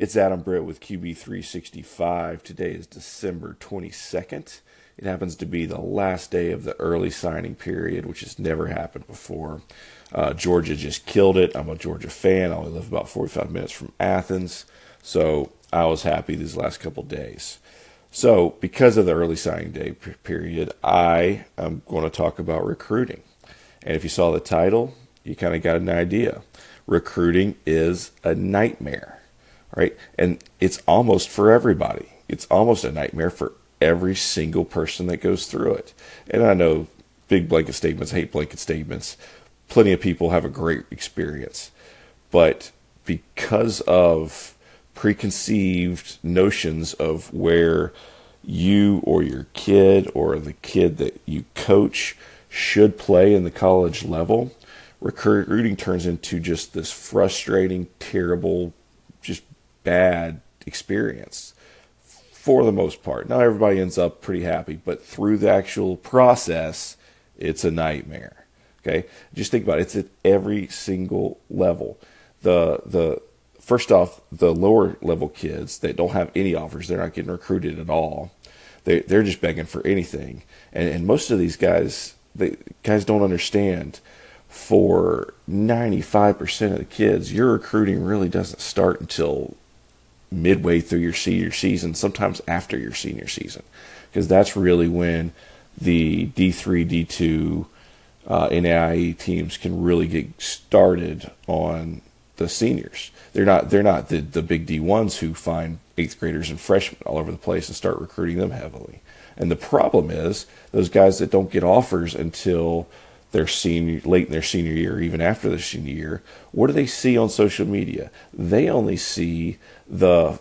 It's Adam Britt with QB365. Today is December 22nd. It happens to be the last day of the early signing period, which has never happened before. Georgia just killed it. I'm a Georgia fan. I only live about 45 minutes from Athens, so I was happy these last couple days. So, because of the early signing day period, I am going to talk about recruiting. And if you saw the title, you kind of got an idea. Recruiting is a nightmare. Right? And it's almost for everybody. It's almost a nightmare for every single person that goes through it. And I know big blanket statements, hate blanket statements. Plenty of people have a great experience. But because of preconceived notions of where you or your kid or the kid that you coach should play in the college level, recruiting turns into just this frustrating, terrible, just bad experience for the most part. Not everybody ends up pretty happy, but through the actual process, it's a nightmare. Okay, just think about it. It's at every single level. The first off, the lower level kids that don't have any offers, they're not getting recruited at all. They're just begging for anything, and most of these guys, guys don't understand. For 95% of the kids, your recruiting really doesn't start until midway through your senior season, sometimes after your senior season, because that's really when the D3, D2, NAIE teams can really get started on the seniors. They're not the big D1s who find eighth graders and freshmen all over the place and start recruiting them heavily. And the problem is those guys that don't get offers until their late in their senior year, or even after their senior year, what do they see on social media? They only see the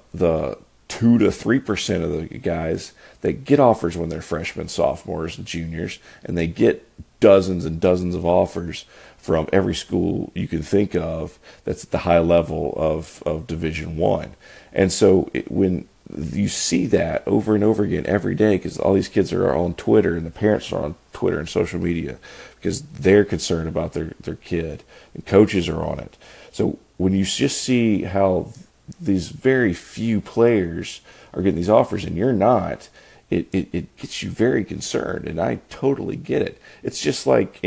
2 to 3% of the guys that get offers when they're freshmen, sophomores, and juniors, and they get dozens and dozens of offers from every school you can think of that's at the high level of Division One. And so when you see that over and over again every day, because all these kids are on Twitter and the parents are on Twitter and social media because they're concerned about their kid, and coaches are on it. So when you just see how these very few players are getting these offers and you're not, it gets you very concerned, and I totally get it. It's just like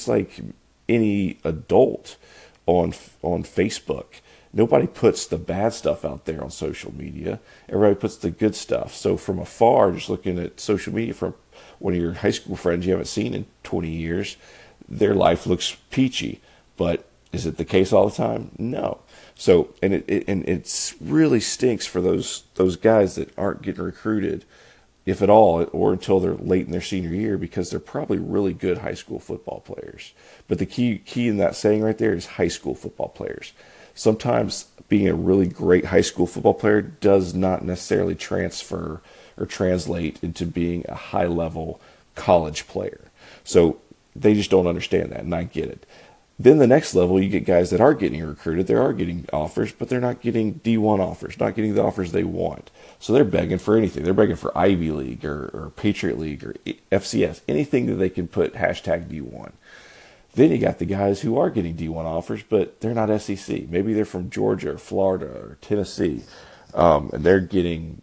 any adult on Facebook. Nobody puts the bad stuff out there on social media. Everybody puts the good stuff. So from afar, just looking at social media from one of your high school friends you haven't seen in 20 years, their life looks peachy. But is it the case all the time? No. So and it really stinks for those guys that aren't getting recruited, if at all, or until they're late in their senior year, because they're probably really good high school football players. But the key in that saying right there is high school football players. Sometimes being a really great high school football player does not necessarily transfer or translate into being a high-level college player. So they just don't understand that, and I get it. Then the next level, you get guys that are getting recruited. They are getting offers, but they're not getting D1 offers, not getting the offers they want. So they're begging for anything. They're begging for Ivy League or Patriot League or FCS, anything that they can put hashtag D1. Then you got the guys who are getting D1 offers, but they're not SEC. Maybe they're from Georgia or Florida or Tennessee, and they're getting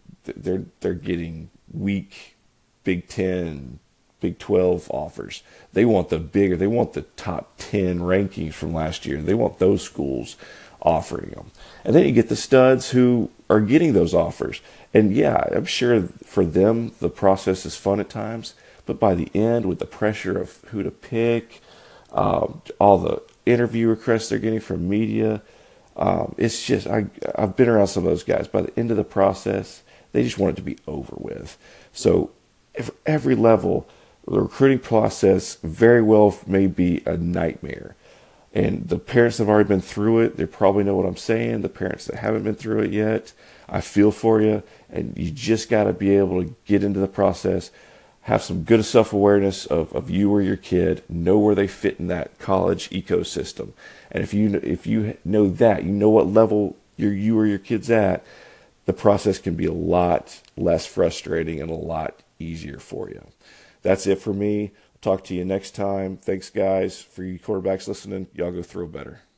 weak Big 10, Big 12 offers. They want the top 10 rankings from last year. They want those schools offering them. And then you get the studs who are getting those offers. And yeah, I'm sure for them the process is fun at times, but by the end, with the pressure of who to pick, all the interview requests they're getting from media, it's just, I've been around some of those guys. By the end of the process, they just want it to be over with. So every level, the recruiting process very well may be a nightmare. And the parents that have already been through it, they probably know what I'm saying. The parents that haven't been through it yet, I feel for you. And you just got to be able to get into the process, have some good self-awareness of you or your kid, know where they fit in that college ecosystem. And if you know that, you know what level you or your kid's at, the process can be a lot less frustrating and a lot easier for you. That's it for me. Talk to you next time. Thanks, guys. For you quarterbacks listening, y'all go throw better.